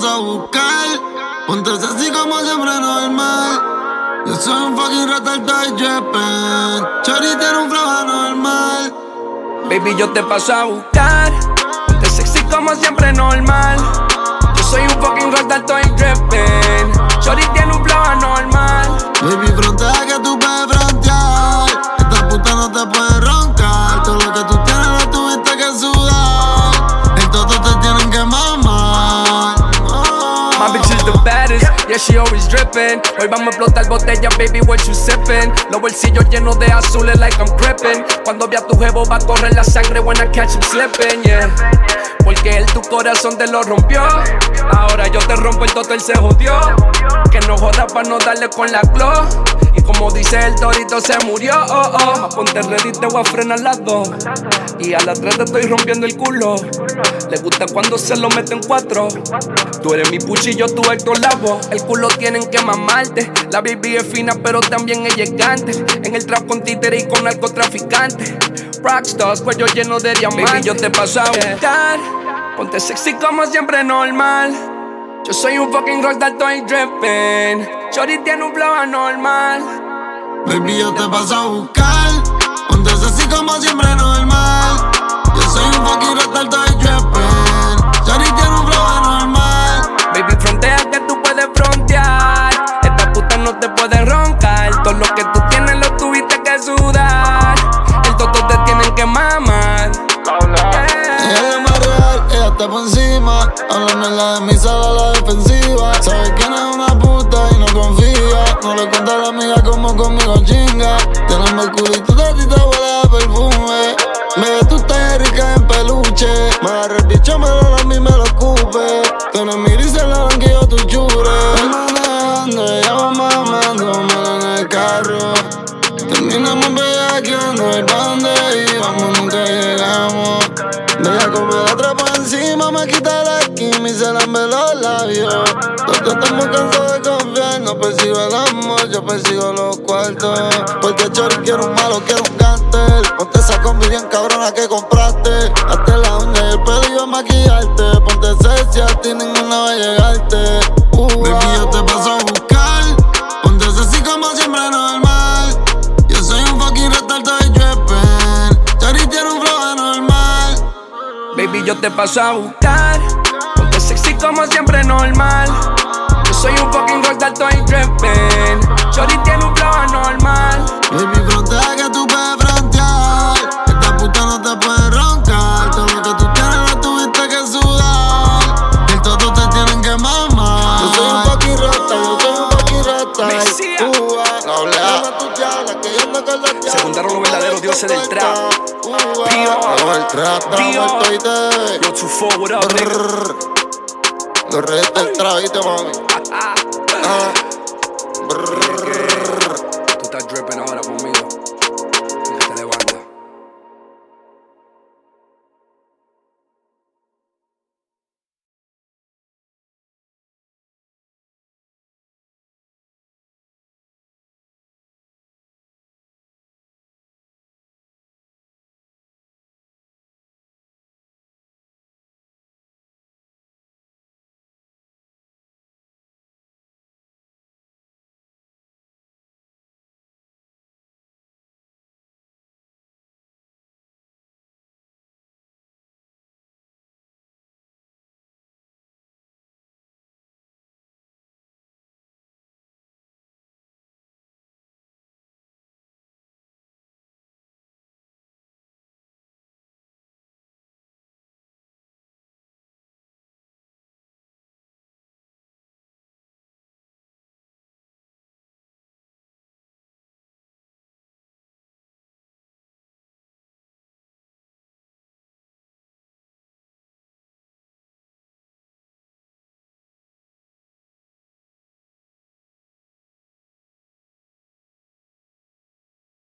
paso a buscar. Ponte así como siempre normal. Yo soy un fucking rata, estoy drippin'. Chori tiene un flow anormal. Baby, yo te paso a buscar. Ponte sexy como siempre normal. Yo soy un fucking rata, estoy drippin'. Chori tiene un flow anormal. Baby, frontea que tú puedes frontear. Esta puta no te puede roncar. Todo lo que tú tienes lo tuviste que sudar. El toto te tienen que mamar. My bitch is the baddest, yeah, she always drippin'. Hoy vamos a explotar botella, baby, what you sippin'? Los bolsillos llenos de azules like I'm crippin'. Cuando vea tu jevo va a correr la sangre when I catch him slippin', yeah. Porque él tu corazón te lo rompió. Ahora yo te rompo el toto, él se jodió. Que no joda pa' no darle con la glow. Y como dice el torito se murió, oh, oh. Ma' ponte ready, te voy a frenar las dos. Y a las 3 te estoy rompiendo el culo. Le gusta cuando se lo meten 4. Tú eres mi puchillo, tú Héctor Lavoe. El culo tienen que mamarte. La baby es fina pero también ella es gigante. En el trap con títere y con narcotraficante. Rockstars, cuello lleno de diamantes. Baby, yo te paso a buscar. Ponte sexy como siempre normal. Yo soy un fucking rockstar, estoy drippin'. Chori tiene un flow anormal. Baby, yo te paso a buscar. Ponte así como siempre normal. Yo soy un fucking rockstar, estoy drippin'. Chori tiene un flow anormal. Baby, frontea que tú puedes frontear. Esta puta no te puede roncar. Todo lo que tú tienes lo tuviste que sudar. El toto te tienen que mamar. Ella es más real, ella está por encima. Háblame la de mi sala, la defensiva. Sabes quién es una puta y no confía. No le cuenta a la amiga como conmigo chinga. Tienes mercurito de ti, te huele a perfume. Bebé, tú estás rica en peluche. Me agarra el bicho, me lo a mí me lo escupe. Tú no mires y se la banquillo tu chure. Voy manejando, ella va mamando, mal en el carro. Terminamos bellaqueando, el pa' donde íbamos, nunca llegamos. Bella come la trapa encima, me quita la esquina y se lambe los labios. Todos estamos cansados de confiar, no persigo el amor, yo persigo los cuartos. Porque Chori quiere un malo, quiere un gánster. Ponte esa combi bien cabrona que compraste. Hazte la uña y el pelo y a maquillarte. Ponte sexy, a ti ninguna va a llegarte. Baby, yo te paso a buscar. Ponte así como siempre normal. Yo soy un fucking rata, estoy drippin'. Chori tiene un flow anormal. Baby, yo te paso a buscar. Ponte sexy como siempre normal. Yo soy un fucking rockstar, estoy drippin'. Chori tiene un flow anormal. Baby, frontea que tú puedes frontear. Esta puta no te puede roncar. Todo lo que tú tienes lo tuviste que sudar. El toto te tienen que mamar. Yo soy un fucking rata, yo soy un fucking rata. Se juntaron los verdaderos dioses del trap. Dio. Yo 2-4, what up, nigga? Los reyes del trap, ¿viste, mami?